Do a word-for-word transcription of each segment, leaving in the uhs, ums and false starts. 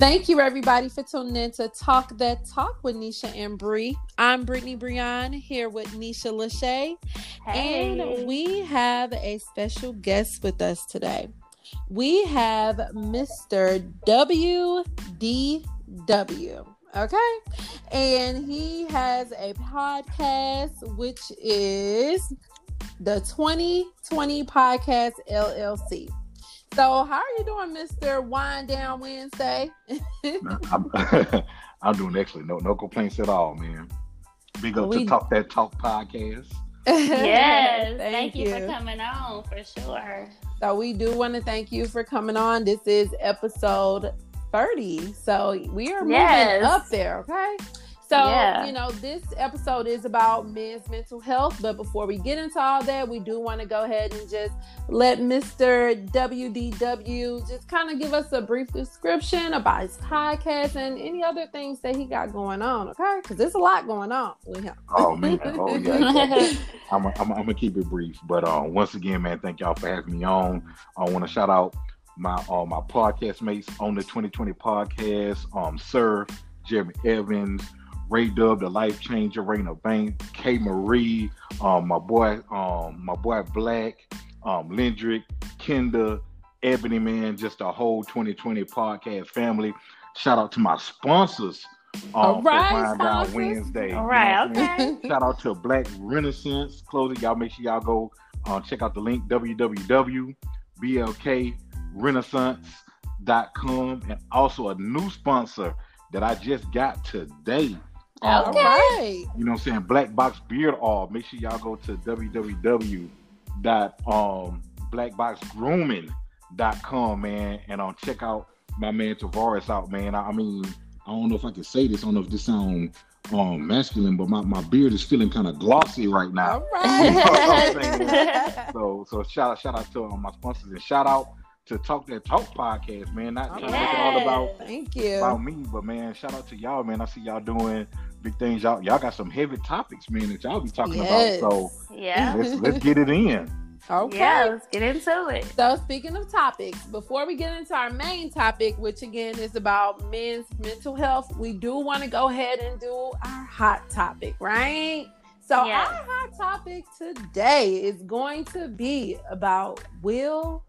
Thank you, everybody, for tuning in to Talk That Talk with Nisha and Bree. I'm Brittany Breon here with Nisha Lachey. Hey. And we have a special guest with us today. We have Mister W D W. Okay. And he has a podcast, which is the twenty twenty Podcast L L C. So, how are you doing, Mister Wind Down Wednesday? I'm, I'm doing excellent. No, no complaints at all, man. Big up we... to Talk That Talk podcast. Yes, thank, thank you. you for coming on for sure. So we do want to thank you for coming on. This is episode thirty. So we are moving yes. up there, okay? So, yeah. you know, this episode is about men's mental health. But before we get into all that, we do want to go ahead and just let Mister W D W just kind of give us a brief description about his podcast and any other things that he got going on, okay? Because there's a lot going on with him. Oh, man. Oh, yeah. I'm going I'm, I'm to keep it brief. But uh, once again, man, thank y'all for having me on. I want to shout out my uh, my podcast mates on the twenty twenty podcast, um, Sir, Jeremy Evans, Ray Dub, the Life Changer, Raina Bank, K Marie, um, my boy, um, my boy Black, um, Lindrick, Kenda, Ebony, man, just a whole twenty twenty podcast family. Shout out to my sponsors. Um, All right, for Wind Down sponsors. Wednesday. All right, You know what I'm saying? okay. Shout out to Black Renaissance Clothing. Y'all make sure y'all go uh, check out the link w w w dot b l k renaissance dot com, and also a new sponsor that I just got today. All Um, right. You know what I'm saying? Black Box Beard Oil. Make sure y'all go to w w w dot black box grooming dot com, man, and um, check out my man Tavares out, man. I, I mean, I don't know if I can say this. I don't know if this sounds um, masculine, but my, my beard is feeling kind of glossy right now. All right. You know what I'm saying? so so shout out, shout out to um, my sponsors, and shout out to Talk That Talk podcast, man. Not trying to make it all about Thank you. about me, but man, shout out to y'all, man. I see y'all doing big things. Y'all, y'all got some heavy topics, man, that y'all be talking Yes. about. So Yeah. let's let's get it in. Okay. Yeah, let's get into it. So speaking of topics, before we get into our main topic, which again is about men's mental health, we do want to go ahead and do our hot topic, right? So Yes. our hot topic today is going to be about Will,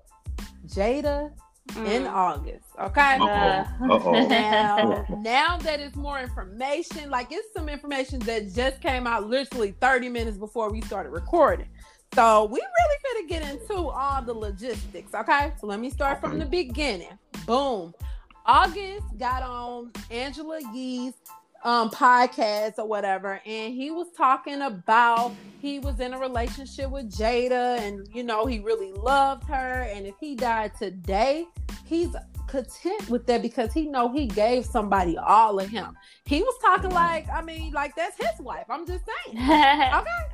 Jada, in Mm. August. Okay. Uh-oh. Uh-oh. Now, now that it's more information, like it's some information that just came out literally thirty minutes before we started recording. So we really finna get into all the logistics, okay? So let me start from the beginning. Boom. August got on Angela Yee's um, podcast or whatever, and he was talking about he was in a relationship with Jada, and you know he really loved her, and if he died today, he's content with that because he know he gave somebody all of him. He was talking like, I mean, like that's his wife. I'm just saying. Okay.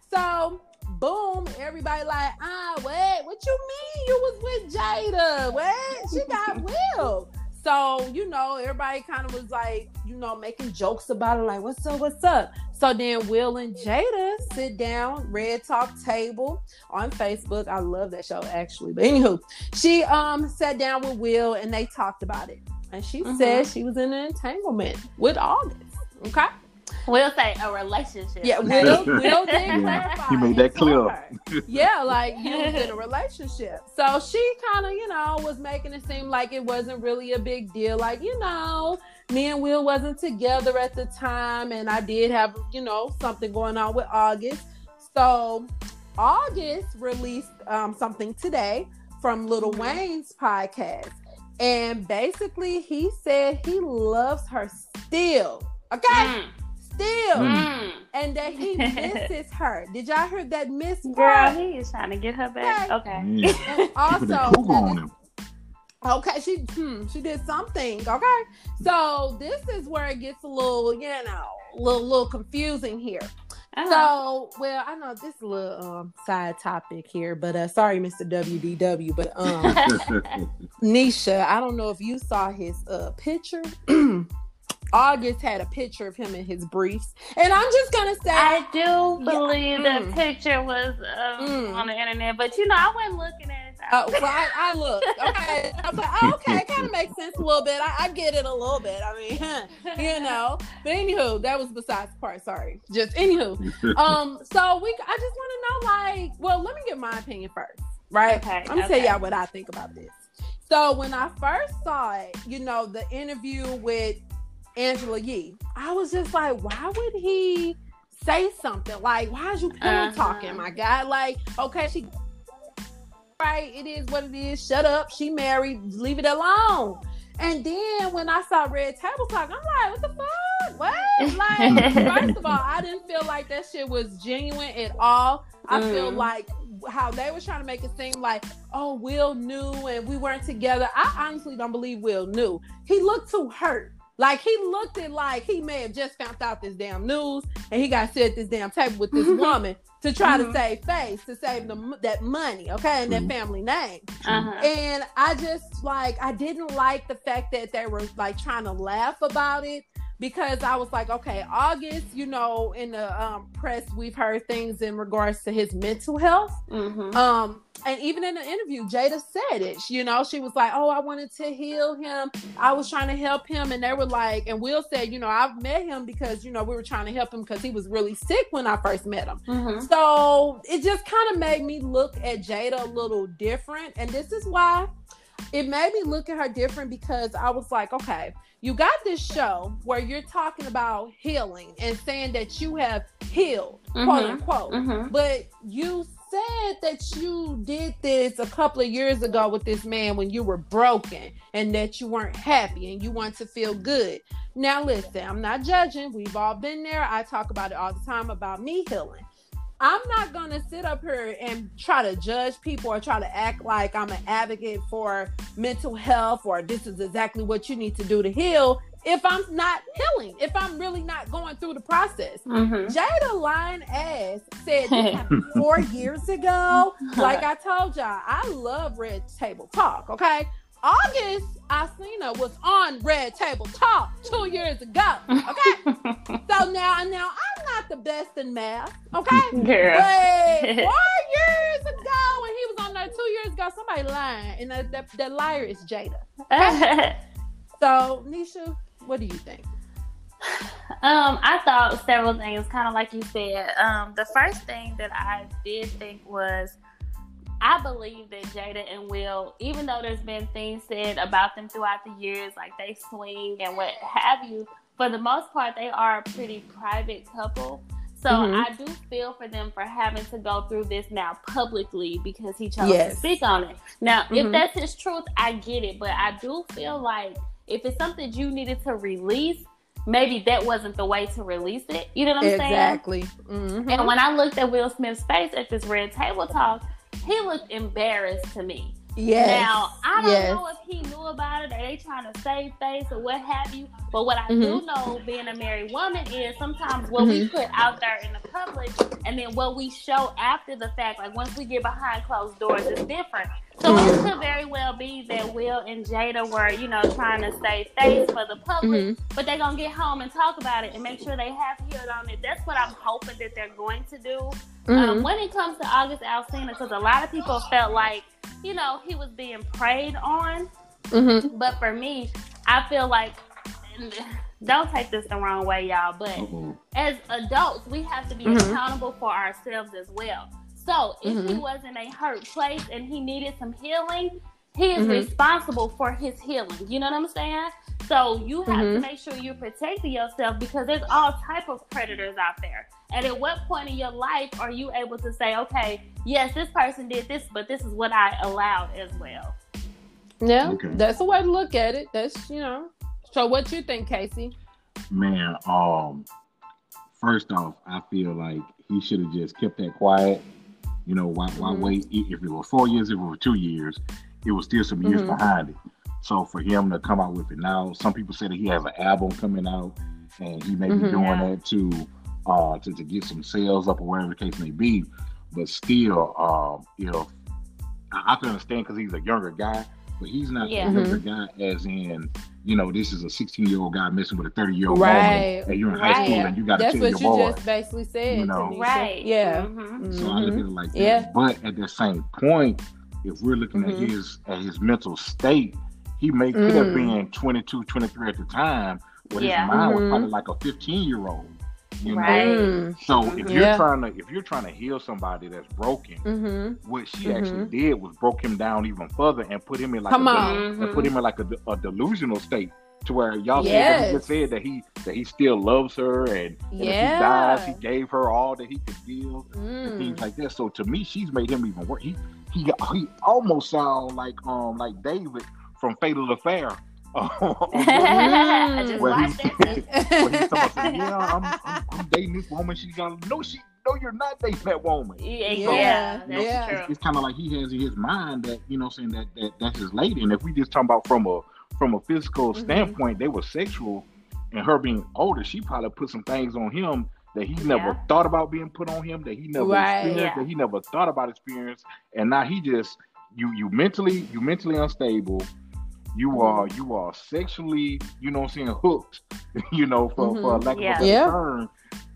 So boom, everybody like, ah, what? What you mean you was with Jada? What? She got Will. So, you know, everybody kind of was like, you know, making jokes about it, like, what's up, what's up? So then Will and Jada sit down, Red Talk Table on Facebook. I love that show, actually. But anywho, she um sat down with Will and they talked about it. And she Mhm. said she was in an entanglement with August. Okay? We'll say a relationship. Yeah, okay? Will, Will did Yeah, clarify. he made He that told clear. her. Yeah, like you was in a relationship. So she kind of, you know, was making it seem like it wasn't really a big deal. Like, you know, me and Will wasn't together at the time, and I did have, you know, something going on with August. So August released um, something today from Lil Wayne's podcast. And basically he said he loves her still. Okay? Mm. Still. Mm. And that he misses her. Did y'all hear that miss Girl, part? he is trying to get her back. Okay. Yeah. And She put that also, cougar on him. okay, she hmm, she did something. Okay, so this is where it gets a little, you know, a little, little confusing here. Uh-huh. So, well, I know this is a little um, side topic here, but uh, sorry, Mister W D W, but um, Nisha, I don't know if you saw his uh, picture. August had a picture of him in his briefs, and I'm just gonna say, I do believe Yeah. the Mm. picture was um, Mm. on the internet, but you know, I wasn't looking at it. Uh, well, I, I looked. Okay. I was like, oh, okay, it kind of makes sense a little bit. I, I get it a little bit. I mean, you know. But anywho, that was besides the part. Sorry. Just anywho. Um. So we. I just want to know, like, well, let me give my opinion first, right? Okay. I'm gonna okay. tell y'all what I think about this. So when I first saw it, you know, the interview with Angela Yee, I was just like, why would he say something like, why is you pillow uh-huh. talking, my guy? Like, okay, she right, it is what it is. Shut up. She married. Leave it alone. And then when I saw Red Table Talk, I'm like, what the fuck? What? Like, first of all, I didn't feel like that shit was genuine at all. I mm. feel like how they were trying to make it seem like, oh, Will knew and we weren't together. I honestly don't believe Will knew. He looked too hurt. Like, he looked at like he may have just found out this damn news and he got to sit at this damn table with this woman to try mm-hmm. to save face, to save the, that money, okay, and mm-hmm. that family name. Uh-huh. And I just, like, I didn't like the fact that they were, like, trying to laugh about it, because I was like, okay, August, you know, in the um, press, we've heard things in regards to his mental health. Mm-hmm. Um, and even in the interview, Jada said it. You know, she was like, oh, I wanted to heal him. I was trying to help him. And they were like, and Will said, you know, I've met him because, you know, we were trying to help him because he was really sick when I first met him. Mm-hmm. So it just kind of made me look at Jada a little different. And this is why it made me look at her different, because I was like, okay, you got this show where you're talking about healing and saying that you have healed, mm-hmm. quote unquote. Mm-hmm. But you said that you did this a couple of years ago with this man when you were broken and that you weren't happy and you want to feel good. Now, listen, I'm not judging. We've all been there. I talk about it all the time about me healing. I'm not going to sit up here and try to judge people or try to act like I'm an advocate for mental health or this is exactly what you need to do to heal if I'm not healing, if I'm really not going through the process. Mm-hmm. Jada lying ass said this happened four years ago. Like I told y'all, I love Red Table Talk, okay? August, Alsina was on Red Table Talk two years ago. Okay, so now, now I'm not the best in math. Okay, girl. But four years ago, when he was on there two years ago, somebody lying, and that that, that liar is Jada. Okay? So, Nisha, what do you think? Um, I thought several things, kind of like you said. Um, the first thing that I did think was, I believe that Jada and Will, even though there's been things said about them throughout the years, like they swing and what have you, for the most part, they are a pretty private couple. So mm-hmm. I do feel for them for having to go through this now publicly because he chose yes. to speak on it. Now, mm-hmm. if that's his truth, I get it. But I do feel like if it's something you needed to release, maybe that wasn't the way to release it. You know what I'm exactly. saying? Exactly. Mm-hmm. And when I looked at Will Smith's face at this Red Table Talk, he looked embarrassed to me. Yes. Now, I don't yes. know if he knew about it or they trying to save face or what have you. But what I mm-hmm. do know, being a married woman, is sometimes what mm-hmm. we put out there in the public and then what we show after the fact, like once we get behind closed doors, is different. So mm-hmm. it could very well be that Will and Jada were, you know, trying to save face for the public, mm-hmm. but they're going to get home and talk about it and make sure they have healed on it. That's what I'm hoping that they're going to do. Mm-hmm. Um, when it comes to August Alsina, because a lot of people felt like, you know, he was being preyed on. Mm-hmm. But for me, I feel like, don't take this the wrong way, y'all, but mm-hmm. as adults, we have to be mm-hmm. accountable for ourselves as well. So if mm-hmm. he was in a hurt place and he needed some healing, he is mm-hmm. responsible for his healing. You know what I'm saying? So you have mm-hmm. to make sure you're protecting yourself, because there's all type of predators out there. And at what point in your life are you able to say, okay, yes, this person did this, but this is what I allowed as well? Yeah, okay. That's a way to look at it. That's, you know. So what you think, Casey? Man, um, first off, I feel like he should have just kept that quiet. You know, why, why mm-hmm. wait? If it was four years, if it was two years, it was still some years mm-hmm. behind it. So for him to come out with it now, some people say that he has an album coming out and he may be mm-hmm. doing that to, uh, to to get some sales up or whatever the case may be. But still, um, you know, I, I can understand because he's a younger guy, but he's not yeah. a younger mm-hmm. guy as in, you know, this is a sixteen-year-old guy messing with a thirty-year-old right. woman, and you're in right. high school and you got to tell your boy. That's what you just basically said. You know, Tanisha. right? Yeah. Mm-hmm. So mm-hmm. I look at it like that. Yeah. But at the same point, if we're looking Mm-hmm. at his at his mental state, he may could have been twenty-two, twenty-three at the time, but Yeah. his mind Mhm. was probably like a fifteen year old. You Right. know, Mm. so if you're Yeah. trying to if you're trying to heal somebody that's broken, Mm-hmm. what she Mhm. actually did was broke him down even further and put him in like Come a, on. and put him in like a, a delusional state to where y'all said that he Yes. just said that he that he still loves her and, and if he Yeah. dies he gave her all that he could give and Mm. things like that. So to me, she's made him even worse. He he he almost sound like um like David from Fatal Affair. I just Where watched he- that. When he's talking about, yeah, I'm, I'm, I'm dating this woman. She's gonna no, she no, you're not dating that woman. Yeah, Yeah. yeah, that's Yeah. true. It's, it's kind of like he has in his mind that you know, saying that, that that's his lady. And if we just talk about from a from a physical Mhm. standpoint, they were sexual, and her being older, she probably put some things on him that he never Yeah. thought about being put on him, that he never Right. experienced, Yeah. that he never thought about experience, and now he just you you mentally you mentally unstable. You Mhm. are you are sexually, you know what I'm saying, hooked, you know, for, for Mhm. lack Yeah. of a better Yeah. term.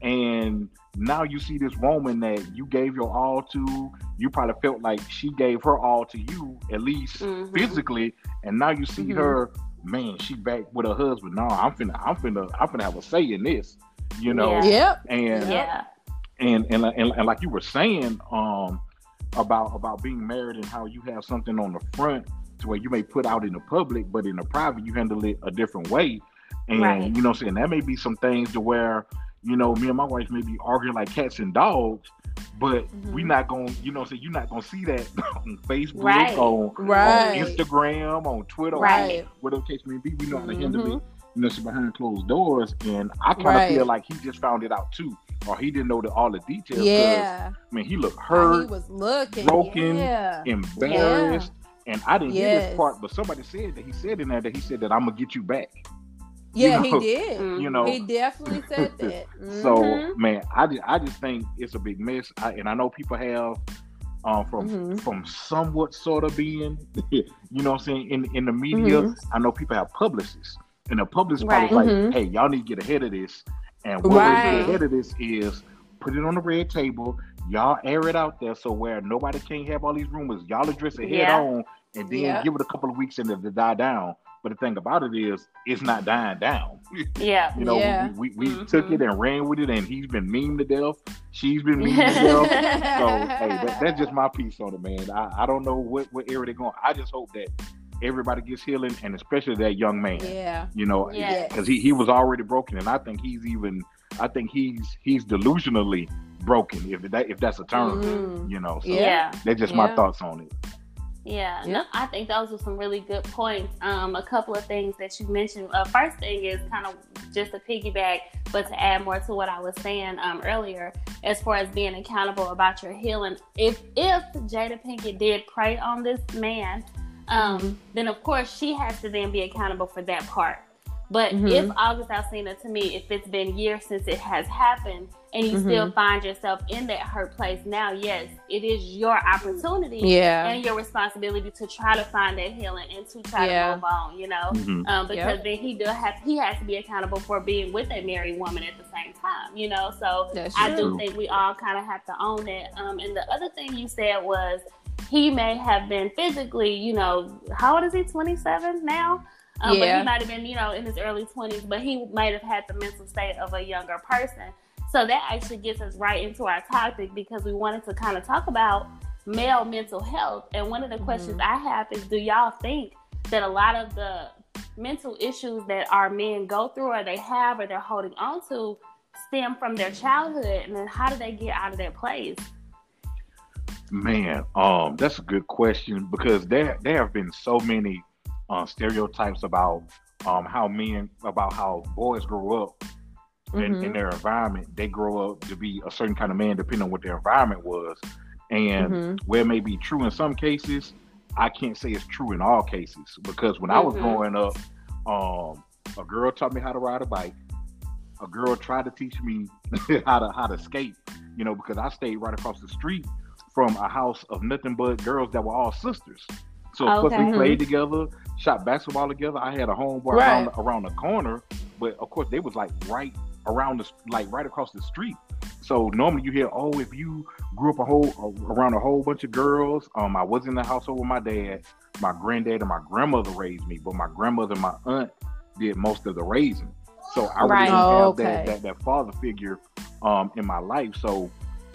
And now you see this woman that you gave your all to, you probably felt like she gave her all to you, at least Mhm. physically, and now you see Mhm. her, man, she back with her husband. No, I'm finna I'm finna I'm finna have a say in this, you know. Yeah. Yep. And Yeah. and, and and and like you were saying, um, about about being married and how you have something on the front to where you may put out in the public, but in the private you handle it a different way. And Right. you know what I'm saying, that may be some things to where, you know, me and my wife may be arguing like cats and dogs, but Mhm. we not gonna, you know what I'm saying, you're not gonna see that on Facebook, Right. on, Right. on Instagram, on Twitter, Right. whatever case may be. We know how to handle Mhm. it, you know, so behind closed doors. And I kind of Right. feel like he just found it out too, or he didn't know the, all the details. 'cause, Yeah. I mean, he looked How hurt, he was looking. broken, Yeah. embarrassed, and I didn't hear Yes. this part, but somebody said that he said in there that he said that I'm gonna get you back. Yeah, You know, he did. Mhm. You know, He definitely said that. so Mhm. man, I just, I just think it's a big mess, I, and I know people have um, from Mhm. from somewhat sort of being, you know what I'm saying, in in the media. Mhm. I know people have publicists, and the publicist Right. probably Mhm. like, hey, y'all need to get ahead of this. And one way to Right. get ahead of this is put it on the red table. Y'all air it out there so where nobody can't have all these rumors. Y'all address it head Yeah. on, and then Yeah. give it a couple of weeks and it'll die down. But the thing about it is, it's not dying down. Yeah. You know, Yeah. we, we, we Mhm. took it and ran with it, and he's been memed to death. She's been memed to death. So, hey, that, that's just my piece on it, man. I, I don't know what, what area they're going. I just hope that everybody gets healing, and especially that young man. Yeah. You know, Yes. because he, he was already broken, and I think he's even, I think he's he's delusionally broken, if that if that's a term. Mhm. You know, so Yeah. Yeah. that's just my Yeah. thoughts on it. Yeah, Yeah. no, I think those were some really good points. Um, a couple of things that you mentioned. Uh, first thing is kind of just a piggyback, but to add more to what I was saying um, earlier, as far as being accountable about your healing. If if Jada Pinkett did prey on this man, um, Mhm. then of course she has to then be accountable for that part. But Mhm. if August Alsina, to me, if it's been years since it has happened, and you Mhm. still find yourself in that hurt place now, yes, it is your opportunity Yeah. and your responsibility to try to find that healing and to try Yeah. to move on, you know, Mhm. um, because Yep. then he do have he has to be accountable for being with a married woman at the same time, you know. So That's I true. do think we all kind of have to own it. Um, and the other thing you said was he may have been physically, you know, how old is he? twenty-seven now. Um, But Yeah. he might have been, you know, in his early twenties, but he might have had the mental state of a younger person. So that actually gets us right into our topic, because we wanted to kind of talk about male mental health. And one of the Mhm. questions I have is, do y'all think that a lot of the mental issues that our men go through, or they have, or they're holding on to, stem from their childhood? And then how do they get out of that place? Man, um, that's a good question, because there there have been so many uh, stereotypes about um how men about how boys grow up in, Mhm. in their environment. They grow up to be a certain kind of man depending on what their environment was, and Mhm. where it may be true in some cases, I can't say it's true in all cases, because when I was Mhm. growing up, um, a girl taught me how to ride a bike. A girl tried to teach me how to how to skate, you know, because I stayed right across the street from a house of nothing but girls that were all sisters. So of course Okay. we played together, shot basketball together. I had a homeboy Right. around, around the corner, but of course they was like right around the like right across the street. So normally you hear, oh, if you grew up a whole around a whole bunch of girls, um, I was in the household with my dad, my granddad, and my grandmother raised me, but my grandmother and my aunt did most of the raising. So I really Right. didn't Oh, have okay. that, that that father figure um in my life. So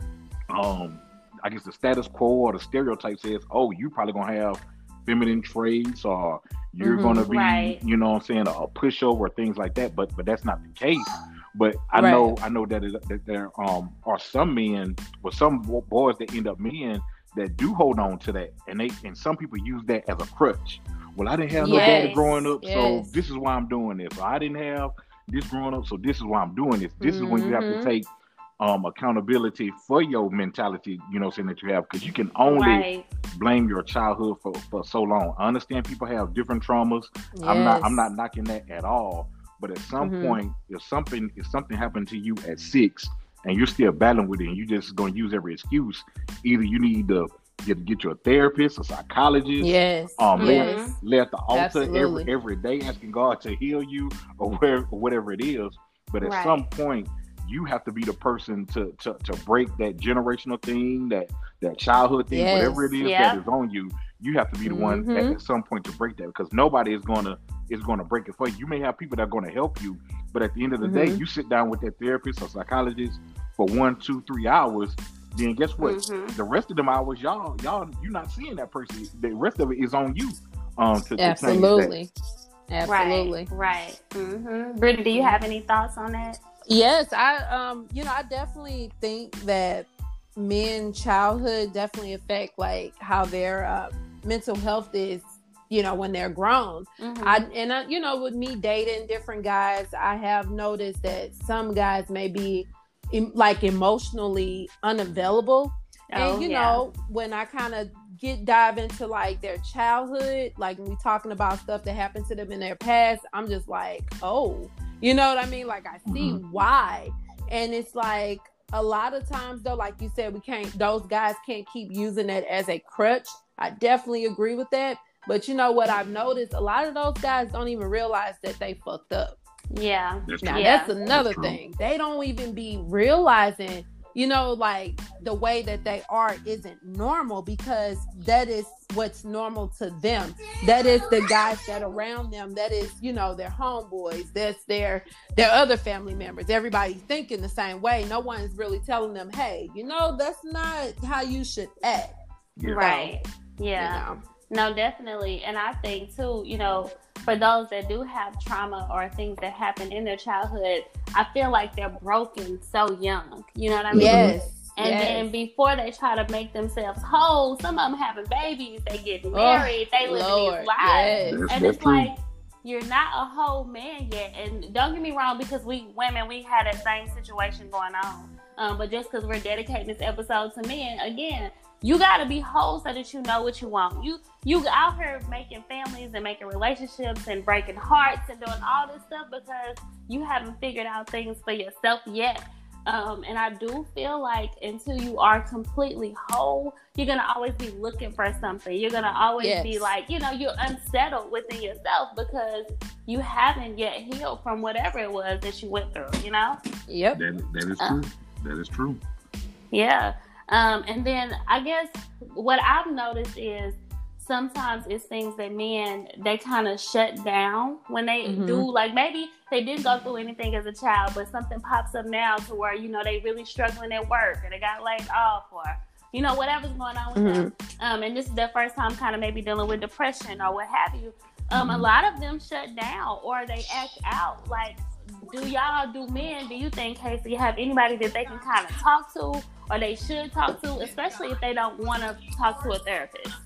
um I guess the status quo or the stereotype says, oh, you probably gonna have feminine traits, or you're Mhm. gonna be, Right. you know what I'm saying, a, a pushover or things like that. But but that's not the case. But I Right. know I know that, it, that there um are some men or some bo- boys that end up men that do hold on to that, and they and some people use that as a crutch. Well, I didn't have no daddy Yes. growing up, so Yes. this is why I'm doing this. Or I didn't have this growing up, so this is why I'm doing this. This is when you have to Mhm. take um accountability for your mentality, you know, saying that you have, because you can only Right. blame your childhood for, for so long. I understand people have different traumas. I'm not I'm not Yes. knocking that at all. But at some Mhm. point, if something if something happened to you at six and you're still battling with it, and you just gonna use every excuse, either you need to get get you a therapist, a psychologist, Yes. um, lay at, Yes. lay at the altar every Absolutely. every day, asking God to heal you, or where or whatever it is. But at Right. some point, you have to be the person to to to break that generational thing, that that childhood thing, whatever Yes. it is Yeah. that is on you. You have to be the one at, Mhm. at some point to break that, because nobody is gonna is gonna break it for you. You may have people that are gonna help you, but at the end of the day, Mhm. you sit down with that therapist or psychologist for one, two, three hours. Then guess what? Mhm. The rest of them hours, y'all, y'all, you're not seeing that person. The rest of it is on you. Um, to, to change that. Absolutely. Absolutely. Right. Right. Mm-hmm. Brittany, do you have any thoughts on that? Yes, I um, you know, I definitely think that men childhood definitely affect like how their uh, mental health is, you know, when they're grown. Mm-hmm. I and I, you know, with me dating different guys, I have noticed that some guys may be em- like emotionally unavailable. Oh, And you yeah. know, when I kind of get dive into like their childhood, like when we talking about stuff that happened to them in their past, I'm just like, oh, you know what I mean? Like I see Mhm. why. And it's like a lot of times though, like you said, we can't, those guys can't keep using it as a crutch. I definitely agree with that. But you know what I've noticed? A lot of those guys don't even realize that they fucked up. Yeah. That's Now true. Yeah. that's another That's true. thing. They don't even be realizing, you know, like the way that they are isn't normal, because that is what's normal to them. That is the guys that are around them. That is, you know, their homeboys. That's their their other family members. Everybody's thinking the same way. No one's really telling them, hey, you know, that's not how you should act. Yeah. Right. Yeah. You know? No, definitely. And I think too, you know, for those that do have trauma or things that happen in their childhood, I feel like they're broken so young. You know what I mean? Yes. And yes. then before they try to make themselves whole, some of them having babies, they get married, they live Lord, these lives. yes. That's, And that's it's true. like, you're not a whole man yet. And don't get me wrong, because we women, we had that same situation going on. Um, but just because we're dedicating this episode to men, again, you got to be whole so that you know what you want. You you out here making families and making relationships and breaking hearts and doing all this stuff because you haven't figured out things for yourself yet. Um, and I do feel like until you are completely whole, you're going to always be looking for something. You're going to always Yes. be like, you know, you're unsettled within yourself because you haven't yet healed from whatever it was that you went through, you know? Yep. That that is Uh. true. That is true. Yeah. Um, and then I guess what I've noticed is sometimes it's things that men, they kind of shut down when they Mhm. do, like maybe they didn't go through anything as a child, but something pops up now to where, you know, they really struggling at work or they got laid off or, you know, whatever's going on with Mhm. them. Um, and this is their first time kind of maybe dealing with depression or what have you. Um, a Mhm. lot of them shut down or they act out. Like, do y'all, do men, do you think, Casey, have anybody that they can kind of talk to or they should talk to, especially if they don't want to talk to a therapist?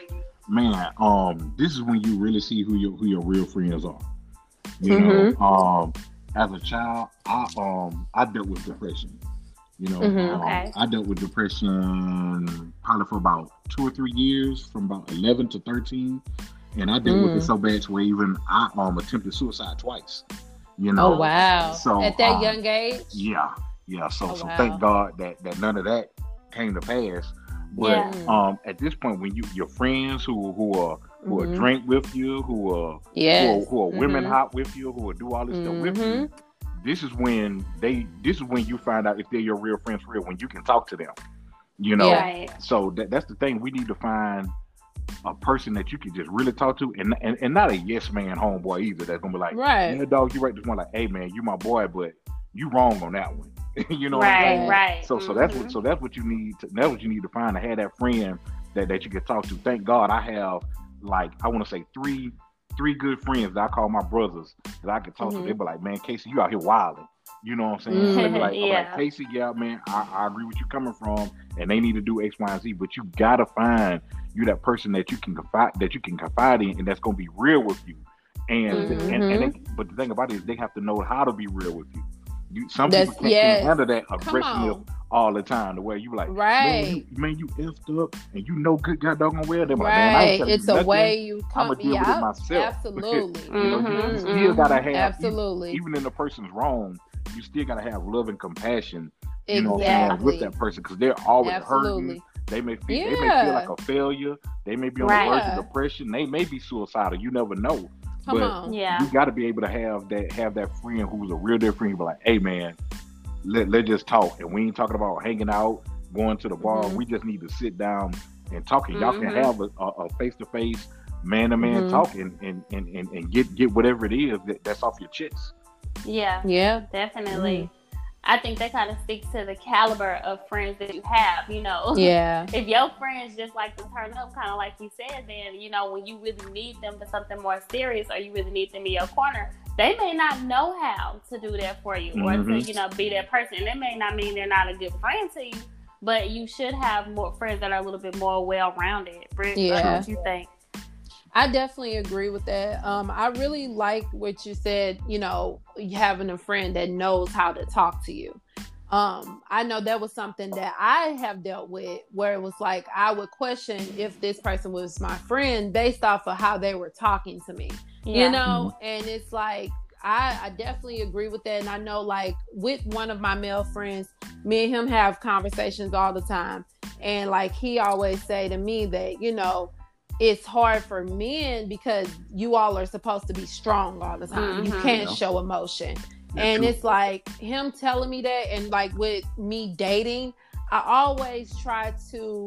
Man, um, this is when you really see who your who your real friends are. You Mhm. know, um, as a child, I um I dealt with depression. You know, Mhm. um, Okay. I dealt with depression probably for about two or three years, from about eleven to thirteen, and I dealt with Mm. it so bad to where even I um attempted suicide twice. You know, Oh wow. So, At that um, young age. yeah, yeah. So, Oh, so wow. thank God that that none of that came to pass. But Yeah. um, at this point, when you your friends who who are who will Mhm. drink with you, who are Yes. who are, who are women Mhm. hop with you, who will do all this stuff with you, this is when they this is when you find out if they're your real friends for real, when you can talk to them. You know, Right. so that, that's the thing. We need to find a person that you can just really talk to, and and, and not a yes man homeboy either. That's gonna be like, Right. yeah, dog, you right this one. Like, hey man, you my boy, but you wrong on that one. You know what I'm Right, saying? right. So so that's Mhm. what so that's what you need to that's what you need to find to have that friend that, that you can talk to. Thank God I have like I want to say three three good friends that I call my brothers that I can talk Mhm. to. They be like, man, Casey, you out here wilding. You know what I'm saying? Mm. They be like, I'm like, Yeah. Casey, yeah, man, I, I agree with you coming from, and they need to do X, Y, and Z. But you gotta find you that person that you can confide that you can confide in, and that's gonna be real with you. And Mhm. and, and they, but the thing about it is they have to know how to be real with you. You some That's- people can't, yes. can't handle that Come aggressiveness on. all the time. The way you like, Right. man, you, man, you effed up, and you know good god doggone well. They're like, man, I ain't Right. telling It's you a nothing. way you I'ma come. deal with it Yeah, myself. absolutely. You know, you, you Mhm, still gotta have, Absolutely. even, even in the person's wrong, you still gotta have love and compassion. You know what I'm saying, Exactly. with that person, because they're always Absolutely. hurting. They may feel, they may Yeah. feel like a failure. They may be on Right. the verge Yeah. of depression. They may be suicidal. You never know. Come but on. Yeah. you got to be able to have that have that friend who's a real dear friend. Be like, hey man, let let's just talk. And we ain't talking about hanging out, going to the bar. Mhm. We just need to sit down and talk. And y'all can Mhm. have a face to face, man to man Mhm. talk, and, and, and, and, and get get whatever it is that, that's off your chest. Yeah. Yeah. Definitely. I think that kind of speaks to the caliber of friends that you have, you know. Yeah. If your friends just like to turn up, kind of like you said, then, you know, when you really need them for something more serious or you really need them in your corner, they may not know how to do that for you or to, Mhm. you know, be that person. And that may not mean they're not a good friend to you, but you should have more friends that are a little bit more well-rounded. Britt, I don't know Yeah. what you think. I definitely agree with that. Um, I really like what you said, you know, having a friend that knows how to talk to you. Um, I know that was something that I have dealt with where it was like I would question if this person was my friend based off of how they were talking to me. Yeah. You know, and it's like I, I definitely agree with that. And I know, like, with one of my male friends, me and him have conversations all the time. And like he always say to me that, you know, it's hard for men because you all are supposed to be strong all the time. You Mhm. can't Yeah. show emotion. That's And true. it's like him telling me that, and like with me dating, I always try to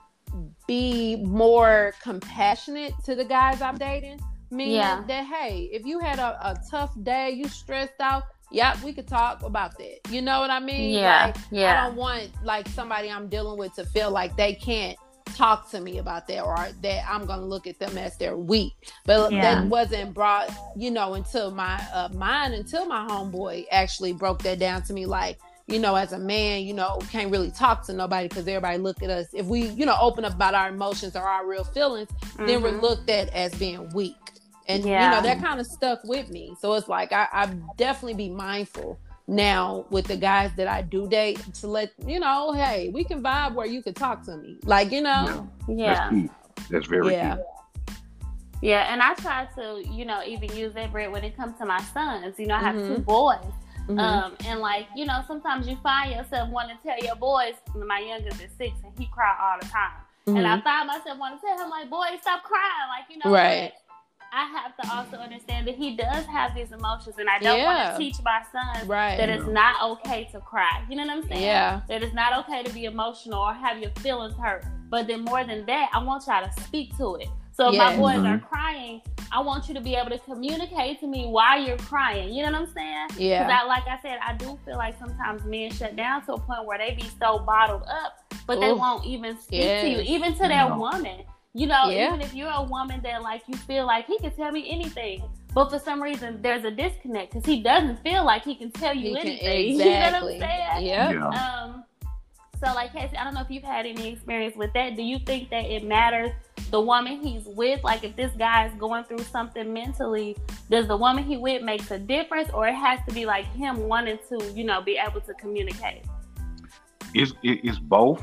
be more compassionate to the guys I'm dating. Meaning Yeah. that, hey, if you had a, a tough day, you stressed out, yep, we could talk about that. You know what I mean? Yeah, Like, yeah. I don't want like somebody I'm dealing with to feel like they can't talk to me about that, or that I'm gonna look at them as they're weak. But Yeah. that wasn't brought, you know, until my uh, mind until my homeboy actually broke that down to me. Like, you know, as a man, you know, can't really talk to nobody because everybody look at us. If we, you know, open up about our emotions or our real feelings, then we're Mhm. looked at as being weak. And Yeah. you know, that kind of stuck with me. So it's like I, I definitely be mindful now with the guys that I do date to let you know, hey, we can vibe where you can talk to me. Like, you know, Yeah. That's key. That's very yeah. key. Yeah, and I try to, you know, even use that, Britt, when it comes to my sons. You know, I have Mhm. two boys. Mhm. Um, and like, you know, sometimes you find yourself wanting to tell your boys, my youngest is six and he cry all the time. And I Mhm. find myself wanting to tell him, like, boy, stop crying. Like, you know, Right. but I have to also understand that he does have these emotions, and I don't Yeah. want to teach my sons Right. that it's not okay to cry. You know what I'm saying? Yeah. That it's not okay to be emotional or have your feelings hurt. But then more than that, I want y'all to speak to it. So if Yes. my boys Mhm. are crying, I want you to be able to communicate to me why you're crying. You know what I'm saying? Yeah. Because I, like I said, I do feel like sometimes men shut down to a point where they be so bottled up, but they Oof. won't even speak to you, Yes. even to their No. woman. You know, Yeah. even if you're a woman that like you feel like he can tell me anything, but for some reason there's a disconnect because he doesn't feel like he can tell you He can- anything. exactly. You know what I'm saying? Yep. Yeah. Um, so like Casey, I don't know if you've had any experience with that. Do you think that it matters the woman he's with? Like if this guy is going through something mentally, does the woman he with makes a difference, or it has to be like him wanting to, you know, be able to communicate? It's it, it's both,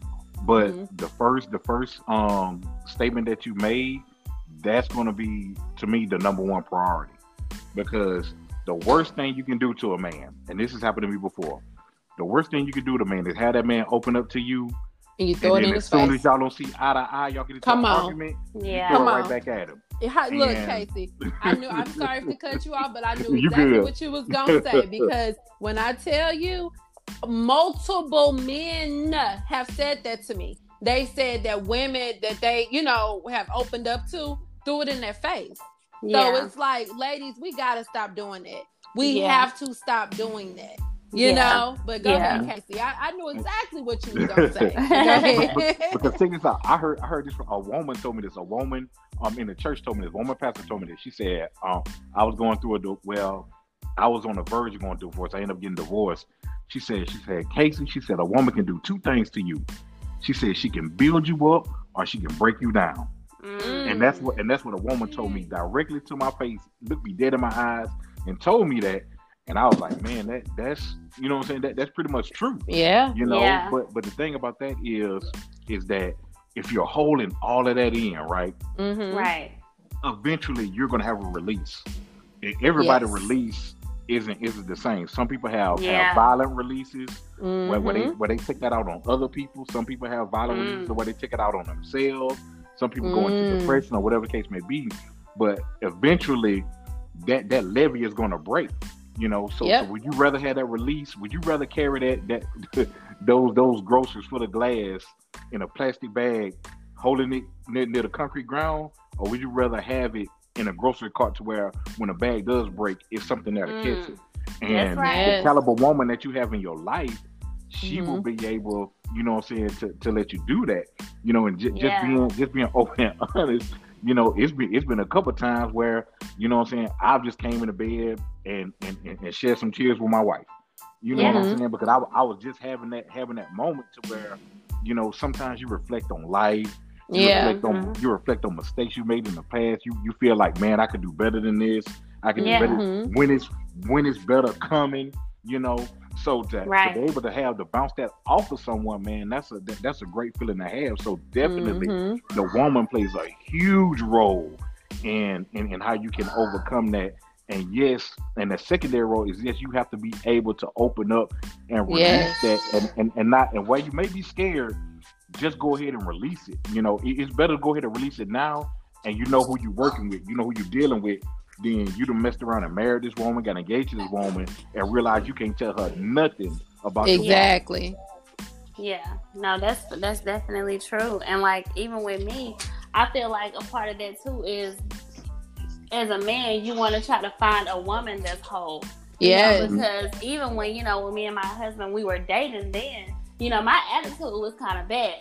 but Mhm. the first the first um statement that you made, that's going to be to me the number one priority, because the worst thing you can do to a man, and this has happened to me before, the worst thing you can do to a man is have that man open up to you, And you throw and it then in as his soon face. as y'all don't see eye to eye, y'all get into Come an on. argument, Yeah. you throw Come it on. right back at him. Look, And- Casey, I knew. I'm sorry to cut you off, but I knew You exactly good. what you was gonna say, because when I tell you, multiple men have said that to me. They said that women that they, you know, have opened up to threw it in their face. Yeah. So it's like, ladies, we gotta stop doing that. We Yeah. have to stop doing that. You Yeah. know, but go Yeah. ahead, Casey. I, I knew exactly what you was gonna say. Go ahead. Because check this out, I heard I heard this from a woman told me this. A woman um in the church told me this. Woman pastor told me this. She said, um, I was going through a di- well, I was on the verge of going through a divorce. I ended up getting divorced. She said, she said, Casey, she said, a woman can do two things to you. She said she can build you up or she can break you down. Mm. And that's what and that's what a woman told me directly to my face, looked me dead in my eyes, and told me that. And I was like, man, that that's you know what I'm saying, that that's pretty much true. Yeah. You know, Yeah. but but the thing about that is is that if you're holding all of that in, right, Mm-hmm. Right. eventually you're gonna have a release. And everybody Yes. release isn't isn't the same. Some people have, Yeah. have violent releases Mm-hmm. where, where they where they take that out on other people. Some people have violent Mm. releases where they take it out on themselves. Some people go into Mm. depression or whatever the case may be. But eventually that that levee is gonna break. You know, so, Yep. so would you rather have that release? Would you rather carry that that those those groceries full of glass in a plastic bag, holding it near, near the concrete ground, or would you rather have it in a grocery cart to where when a bag does break, it's something that'll Mm. catch it? And right. the Yes. caliber woman that you have in your life, she Mhm. will be able, you know what I'm saying, to, to let you do that. You know, and j- just Yeah. being just being open and honest. You know, it's been it's been a couple times where, you know what I'm saying, I've just came into bed and and, and, and shared some tears with my wife. You know what Mhm. I'm saying? Because I, I was just having that having that moment to where, you know, sometimes you reflect on life. You Yeah. reflect on you reflect on mistakes you made in the past. You you feel like, man, I could do better than this. I can Yeah. do better Mhm. when it's when it's better coming. You know, so to, Right. to be able to have to bounce that off of someone, man, that's a that, that's a great feeling to have. So definitely, Mhm. the woman plays a huge role in, in in how you can overcome that. And yes, and the secondary role is yes, you have to be able to open up and release Yes. that, and, and and not and while you may be scared, just go ahead and release it. You know, it, it's better to go ahead and release it now, and you know who you're working with, you know who you're dealing with. Then you done messed around and married this woman, got engaged to this woman, and realize you can't tell her nothing about your Exactly. Yeah, no, that's that's definitely true. And like even with me, I feel like a part of that too is, as a man, you want to try to find a woman that's whole. You Yes. know, because even when, you know, when me and my husband, we were dating then, you know, my attitude was kind of bad.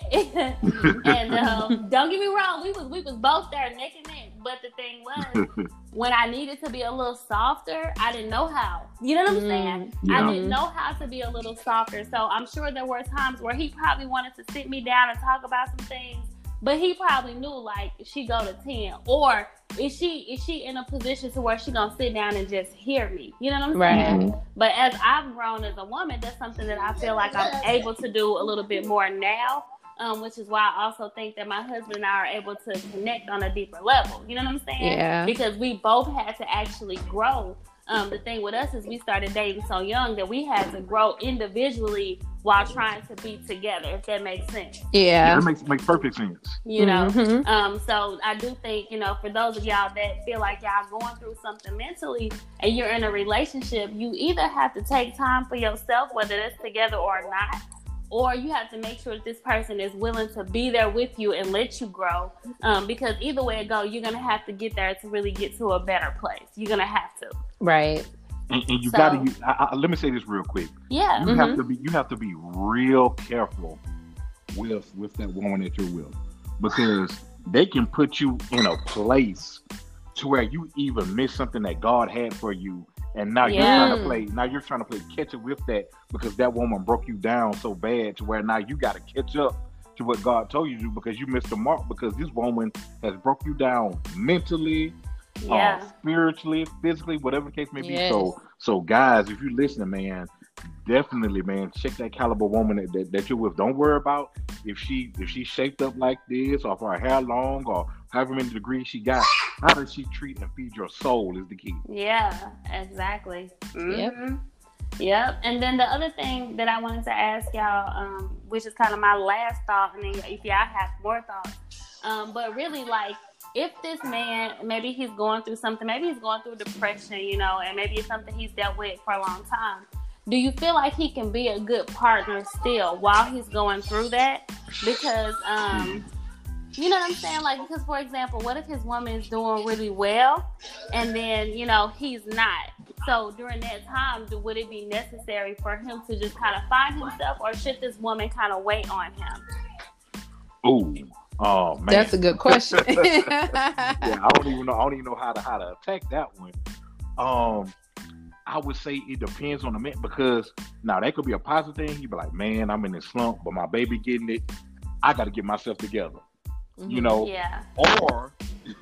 And um, don't get me wrong, we was we was both there neck and neck. But the thing was, when I needed to be a little softer, I didn't know how. You know what I'm Mm. saying? Yeah. I didn't know how to be a little softer. So I'm sure there were times where he probably wanted to sit me down and talk about some things. But he probably knew, like, she go to ten, or is she is she in a position to where she gonna sit down and just hear me? You know what I'm Right. saying? But as I've grown as a woman, that's something that I feel like I'm able to do a little bit more now, um, which is why I also think that my husband and I are able to connect on a deeper level. You know what I'm saying? Yeah. Because we both had to actually grow. Um, the thing with us is we started dating so young that we had to grow individually while trying to be together, if that makes sense. Yeah, Yeah. that makes makes perfect sense. You know? Mhm. Um, so I do think, you know, for those of y'all that feel like y'all going through something mentally and you're in a relationship, you either have to take time for yourself, whether that's together or not, or you have to make sure that this person is willing to be there with you and let you grow. Um, because either way it go, you're going to have to get there to really get to a better place. You're going to have to. Right. And, and you So- gotta. You, I, I, let me say this real quick. Yeah. You Mhm. have to be. You have to be real careful with with that woman that you're with, because they can put you in a place to where you even miss something that God had for you, and now you're Yeah. trying to play. Now you're trying to play catch up with that because that woman broke you down so bad to where now you got to catch up to what God told you to do because you missed the mark because this woman has broke you down mentally, Yeah. uh, spiritually, physically, whatever the case may be. Yes. So, so guys, if you're listening, man, definitely, man, check that caliber woman that, that, that you're with. Don't worry about if she if she's shaped up like this, or if her hair long, or however many degrees she got. How does she treat and feed your soul is the key. Yeah, exactly. Yep. Mhm. Yep. And then the other thing that I wanted to ask y'all, um, which is kind of my last thought, and then if y'all have more thoughts, um, but really, like, if this man, maybe he's going through something, maybe he's going through depression, you know, and maybe it's something he's dealt with for a long time. Do you feel like he can be a good partner still while he's going through that? Because, um, you know what I'm saying? Like, because, for example, what if his woman is doing really well and then, you know, he's not? So during that time, do, would it be necessary for him to just kind of find himself, or should this woman kind of wait on him? Ooh. Oh man, that's a good question. Yeah, I don't even know. I don't even know how to how to attack that one. Um, I would say it depends on the man, because now that could be a positive thing. He'd be like, "Man, I'm in this slump, but my baby getting it. I got to get myself together." Mm-hmm. You know. Yeah. Or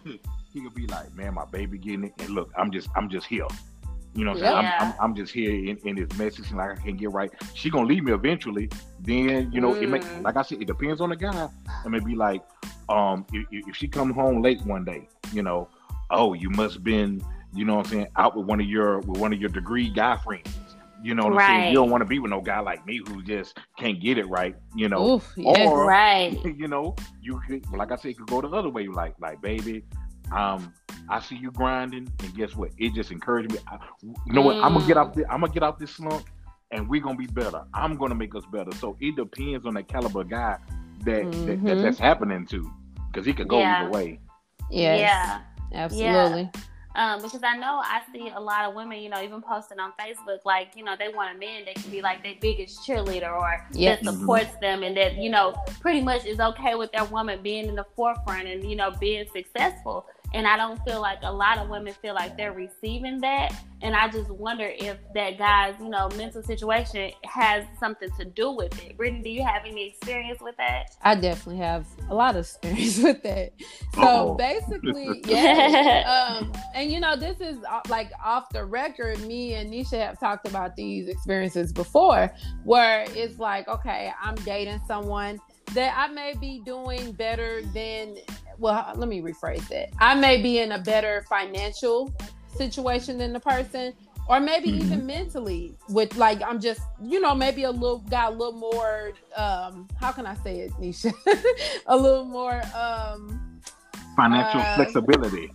he could be like, "Man, my baby getting it, and look, I'm just I'm just here. You know what I'm saying? Yeah. I'm, I'm, I'm just here in, in this message, and like I can get right. She gonna leave me eventually. Then you know, mm. it may, like I said, it depends on the guy. It may be like, um, if, if she comes home late one day, you know, oh, you must been, you know what I'm saying, out with one of your with one of your degree guy friends. You know what right. I'm saying? You don't want to be with no guy like me who just can't get it right. You know, Oof, yes. or right. you know, you could, like I said, it could go the other way. Like, like baby. Um, I see you grinding, and guess what? It just encouraged me. I, you know what? Mm. I'm gonna get out. This, I'm gonna get out this slump, and we're gonna be better. I'm gonna make us better. So it depends on the caliber guy that, mm-hmm. that, that that's happening to, because he could go yeah. either way. Yes. Yeah, absolutely. Yeah. Um, because I know I see a lot of women, you know, even posting on Facebook, like, you know, they want a man that can be like their biggest cheerleader, or yes. that supports mm-hmm. them, and that, you know, pretty much is okay with their woman being in the forefront and, you know, being successful. And I don't feel like a lot of women feel like they're receiving that. And I just wonder if that guy's, you know, mental situation has something to do with it. Brittany, do you have any experience with that? I definitely have a lot of experience with that. So Uh-oh. basically, yeah. um, and, you know, this is uh, like off the record. Me and Nisha have talked about these experiences before, where it's like, okay, I'm dating someone that I may be doing better than, well, let me rephrase that. I may be in a better financial situation than the person, or maybe mm-hmm. even mentally with, like, I'm just, you know, maybe a little, got a little more, um, how can I say it, Nisha? a little more, um, financial uh, flexibility.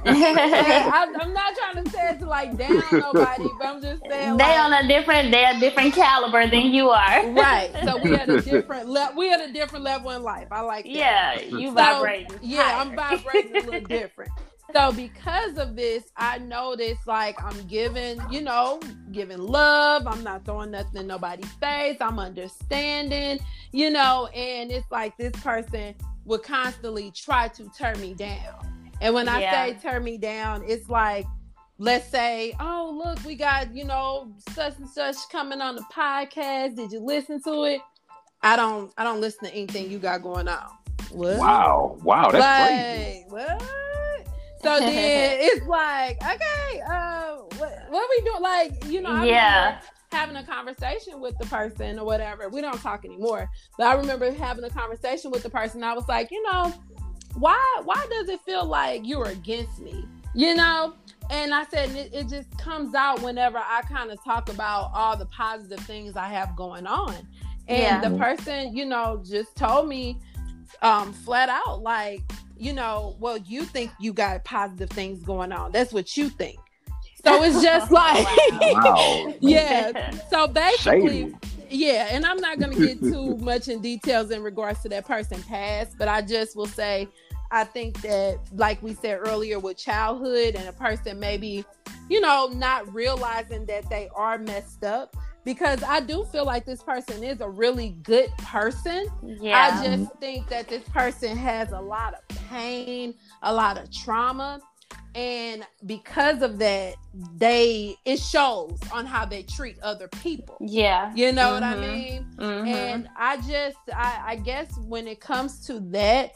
I, I'm not trying to say it to like down nobody, but I'm just saying they like, on a different, they're a different caliber than you are. Right. So we at a different level. We at a different level in life. I like that. Yeah, you so, vibrating. Yeah, higher. I'm vibrating a little different. So because of this, I noticed like I'm giving, you know, giving love. I'm not throwing nothing in nobody's face. I'm understanding, you know, and it's like this person would constantly try to turn me down. And when I yeah. say turn me down, it's like, let's say, oh, look, we got, you know, such and such coming on the podcast. Did you listen to it? I don't, I don't listen to anything you got going on. What? Wow. Wow. That's like, crazy. What? So then it's like, okay, uh, what, what are we doing? Like, you know, I yeah. having a conversation with the person or whatever. We don't talk anymore. But I remember having a conversation with the person. I was like, you know, why why does it feel like you're against me? You know? And I said, it, it just comes out whenever I kind of talk about all the positive things I have going on. And yeah. the person, you know, just told me um, flat out, like, you know, well, you think you got positive things going on. That's what you think. So it's just like, wow. yeah. So basically, Shady. yeah. And I'm not going to get too much in details in regards to that person past, but I just will say, I think that, like we said earlier, with childhood and a person maybe, you know, not realizing that they are messed up, because I do feel like this person is a really good person. Yeah. I just think that this person has a lot of pain, a lot of trauma. And because of that, they it shows on how they treat other people. Yeah. You know mm-hmm. what I mean? Mm-hmm. And I just, I, I guess when it comes to that,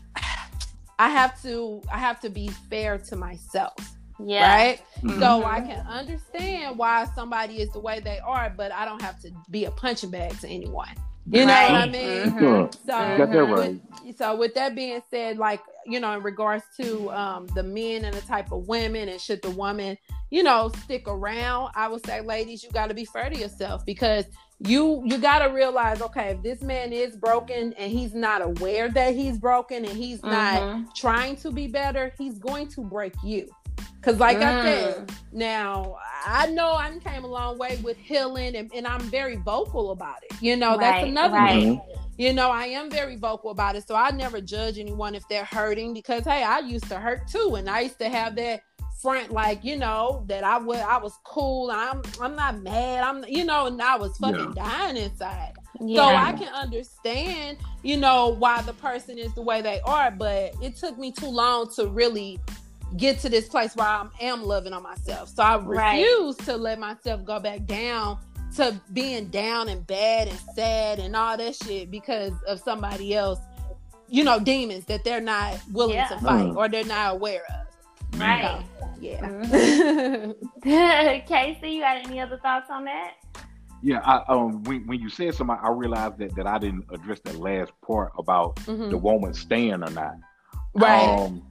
I have to, I have to be fair to myself. Yeah. Right? Mm-hmm. So I can understand why somebody is the way they are, but I don't have to be a punching bag to anyone. You know right. what I mean? Mm-hmm. So, you got that right. with, so with that being said, like, you know, in regards to um, the men and the type of women, and should the woman, you know, stick around, I would say, ladies, you got to be fair to yourself, because you you got to realize, okay, if this man is broken and he's not aware that he's broken and he's mm-hmm. not trying to be better, he's going to break you. Because like mm. I said, now, I know I came a long way with healing, and, and I'm very vocal about it. You know, right, that's another right. thing. You know, I am very vocal about it. So I never judge anyone if they're hurting, because, hey, I used to hurt too. And I used to have that front, like, you know, that I, w- I was cool. I'm I'm not mad. I'm, you know, and I was fucking yeah. dying inside. Yeah. So I can understand, you know, why the person is the way they are. But it took me too long to really get to this place where I am loving on myself. So I refuse right. to let myself go back down to being down and bad and sad and all that shit because of somebody else, you know, demons that they're not willing yeah. to fight mm. or they're not aware of. Right. So, yeah. Mm-hmm. Casey, you got any other thoughts on that? Yeah, I, um, when, when you said something, I realized that, that I didn't address that last part about mm-hmm. the woman staying or not. Right. Um,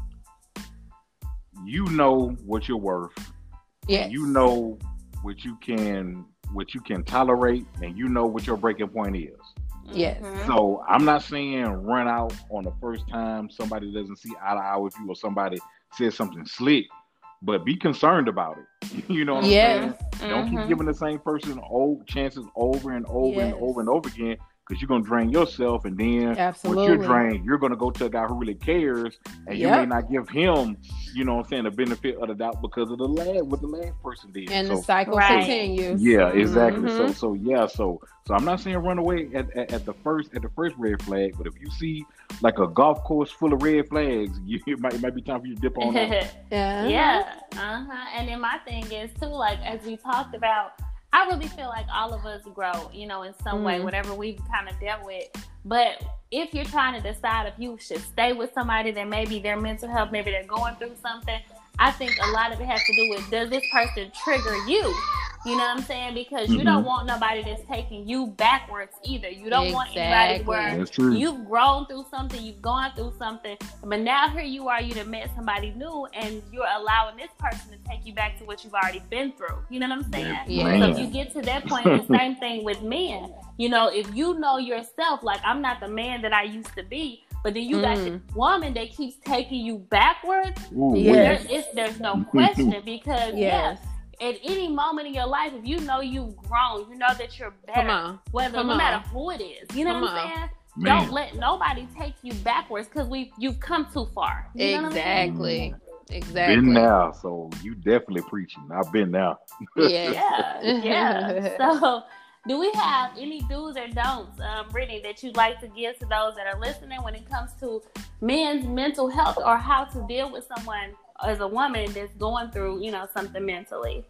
you know what you're worth. Yeah. You know what you can what you can tolerate, and you know what your breaking point is. Yes. So I'm not saying run out on the first time somebody doesn't see eye to eye with you or somebody says something slick, but be concerned about it. You know what I'm yes. saying? Mm-hmm. Don't keep giving the same person old chances over and over yes. and over and over again, because you're going to drain yourself, and then Absolutely. once you're drained, you're going to go to a guy who really cares, and yep. you may not give him, you know what I'm saying, the benefit of the doubt because of the last, what the last person did. And so, the cycle right. continues. Yeah, exactly. Mm-hmm. So, so yeah, so, so I'm not saying run away at, at, at the first, at the first red flag, but if you see like a golf course full of red flags, you, it might, it might be time for you to dip on out. yeah. Yeah. Uh-huh. And then my thing is too, like, as we talked about, I really feel like all of us grow, you know, in some mm-hmm. way, whatever we've kind of dealt with. But if you're trying to decide if you should stay with somebody that maybe their mental health, maybe they're going through something, I think a lot of it has to do with, does this person trigger you? You know what I'm saying? Because mm-hmm. you don't want nobody that's taking you backwards either. You don't exactly. want anybody where you've grown through something, you've gone through something, but now here you are, you done met somebody new, and you're allowing this person to take you back to what you've already been through. You know what I'm saying? Yeah. So if you get to that point, the same thing with men. You know, if you know yourself, like, I'm not the man that I used to be, but then you mm. got this woman that keeps taking you backwards, Ooh, yes. there's, it's, there's no question, because yes. yeah, at any moment in your life, if you know you've grown, you know that you're better, Come on. whether Come no on. matter who it is. You know Come what I'm on. saying? Man. Don't let nobody take you backwards, because we you've come too far. You know Exactly. Exactly. Been there, so you definitely preaching. I've been there. Yeah. Yeah. Yeah. So, do we have any do's or don'ts, um, Brittany, that you'd like to give to those that are listening when it comes to men's mental health, or how to deal with someone as a woman that's going through, you know, something mentally?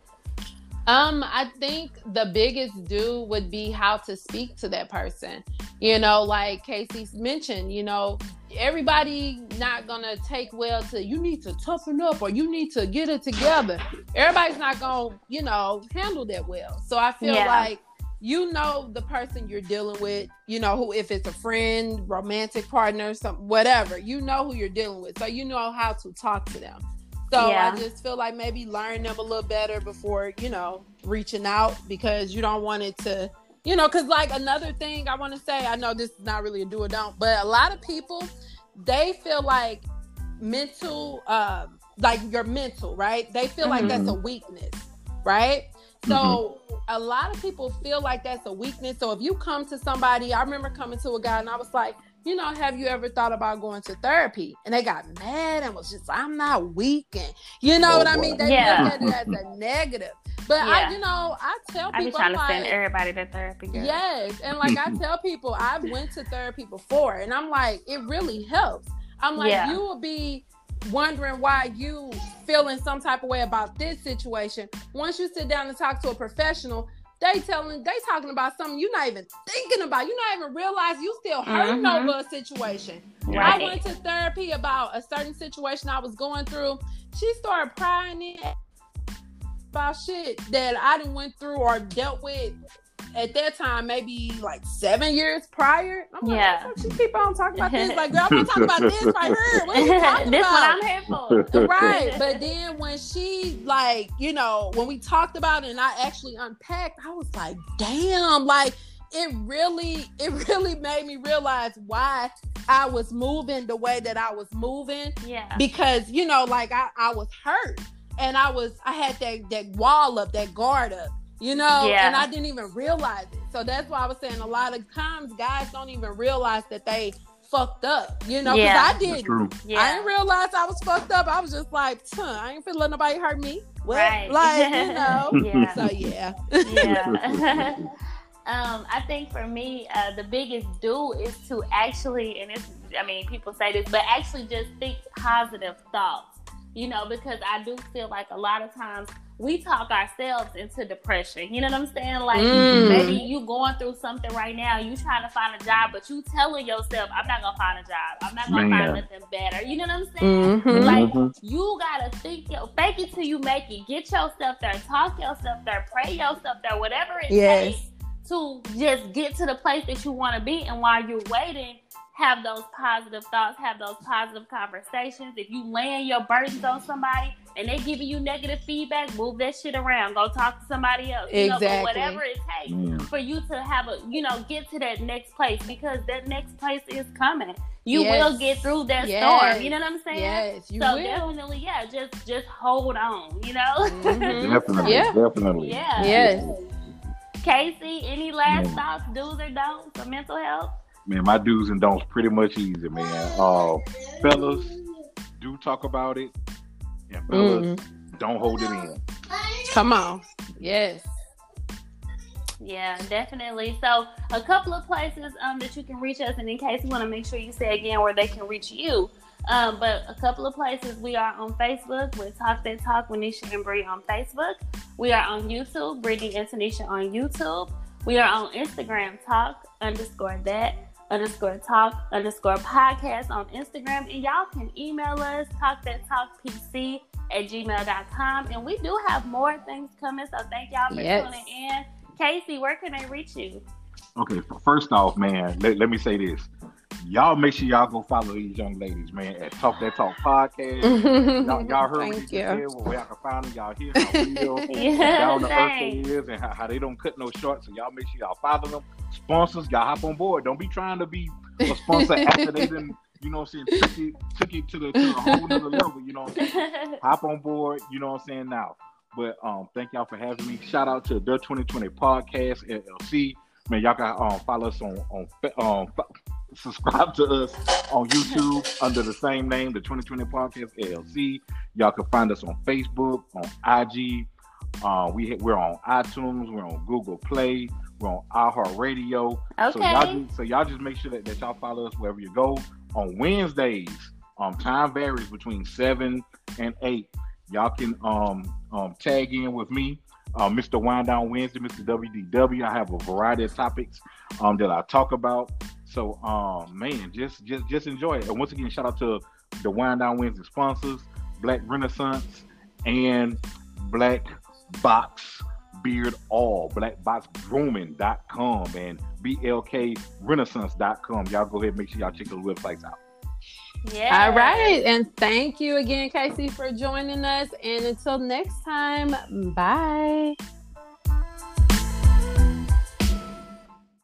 Um, I think the biggest do would be how to speak to that person. You know, like Casey's mentioned, you know, everybody not gonna take well to, you need to toughen up or you need to get it together. Everybody's not gonna, you know, handle that well. So I feel yeah. like, you know, the person you're dealing with, you know, who, if it's a friend, romantic partner, some whatever, you know who you're dealing with. So you know how to talk to them. So yeah. I just feel like maybe learn them a little better before, you know, reaching out, because you don't want it to, you know, because like another thing I want to say, I know this is not really a do or don't, but a lot of people, they feel like mental, uh, like your mental, right? They feel mm-hmm. like that's a weakness, right? So mm-hmm. a lot of people feel like that's a weakness. So if you come to somebody, I remember coming to a guy and I was like, you know, have you ever thought about going to therapy? And they got mad and was just, I'm not weak. And you know oh, what I mean? They yeah. look at it as a negative. But yeah. I, you know, I tell people, I be trying I'm to like, send everybody to therapy. Girl. Yes. And like, I tell people, I went to therapy before and I'm like, it really helps. I'm like, yeah. you will be wondering why you feeling some type of way about this situation. Once you sit down and talk to a professional, they telling, they talking about something you're not even thinking about. You not even realize you still hurting mm-hmm. over a situation. Right. I went to therapy about a certain situation I was going through. She started prying in about shit that I done went through or dealt with at that time, maybe like seven years prior. I'm like, Yeah. she keep on talking about this. Like, girl, I'm gonna talk about this right here. What are you talking This about? what I'm here for. Right. But then when she, like, you know, when we talked about it and I actually unpacked, I was like, damn, like, it really, it really made me realize why I was moving the way that I was moving. Yeah. Because, you know, like I, I was hurt and I was, I had that, that wall up, that guard up, you know, Yeah. and I didn't even realize it. So that's why I was saying a lot of times guys don't even realize that they fucked up, you know, because Yeah. I didn't. True. Yeah. I didn't realize I was fucked up. I was just like, huh, I ain't finna let nobody hurt me. What? Right. Like, you know. Yeah. So yeah. Yeah. um, I think for me, uh, the biggest do is to actually, and it's, I mean, people say this, but actually just think positive thoughts, you know, because I do feel like a lot of times we talk ourselves into depression. You know what I'm saying? Like, Mm. maybe you going through something right now, you trying to find a job, but you telling yourself, I'm not going to find a job. I'm not going to Man. find nothing better. You know what I'm saying? Mhm. Like, Mhm. you gotta think, yo, fake it till you make it. Get yourself there, talk yourself there, pray yourself there, whatever it Yes. takes to just get to the place that you want to be. And while you're waiting, have those positive thoughts, have those positive conversations. If you laying your burdens on somebody and they giving you negative feedback, move that shit around. Go talk to somebody else. You know, but Exactly. whatever it takes Yeah. for you to have a, you know, get to that next place, because that next place is coming. You Yes. will get through that Yes. storm. You know what I'm saying? Yes, you so will. definitely, yeah, just just hold on, you know? Mhm. Definitely. Yeah. Definitely. Yeah. Yes. Casey, any last Man. thoughts, do's or don'ts for mental health? Man, my do's and don'ts pretty much easy, man. Uh, fellas, do talk about it. And fellas, don't hold it in. Come on. Yes. Yeah, definitely. So a couple of places um, that you can reach us, and in case you want to make sure you say again where they can reach you. Um, but a couple of places, we are on Facebook with Talk That Talk with Nisha and Bree on Facebook. We are on YouTube, Brittany and Tanisha on YouTube. We are on Instagram, Talk underscore that underscore talk underscore podcast on Instagram. And y'all can email us, talk that talk p c at gmail dot com. And we do have more things coming, so thank y'all for Yes. tuning in. Casey, where can they reach you? Okay, f- first off, man, let, let me say this. Y'all make sure y'all go follow these young ladies, man, at Talk That Talk Podcast. Y'all, y'all heard what Thank he you. just said, where y'all can find them. Y'all hear how real Yeah, down the earth thanks. they is and how, how they don't cut no shorts. So y'all make sure y'all follow them. Sponsors, y'all hop on board. Don't be trying to be a sponsor after they done, you know what I'm saying, took it, took it to the to a whole nother level, you know what I'm saying? Hop on board, you know what I'm saying now. But um, thank y'all for having me. Shout out to the twenty twenty Podcast, L L C. Man, y'all can um, follow us on, on um, subscribe to us on YouTube under the same name, the twenty twenty Podcast, L L C. Y'all can find us on Facebook, on I G. Uh, we, we're on iTunes. We're on Google Play. We're on iHeartRadio. Okay. So y'all, just, so y'all just make sure that, that y'all follow us wherever you go. On Wednesdays, um, time varies between seven and eight. Y'all can um, um, tag in with me, uh, Mister Wind Down Wednesday, Mister W D W. I have a variety of topics um, that I talk about. So, um, man, just just just enjoy it. And once again, shout out to the Wind Down Wednesday sponsors, Black Renaissance and Black Box Beard All, black box grooming dot com and B L K renaissance dot com. Y'all go ahead and make sure y'all check those websites out. Yeah. All right. And thank you again, Casey, for joining us. And until next time, bye.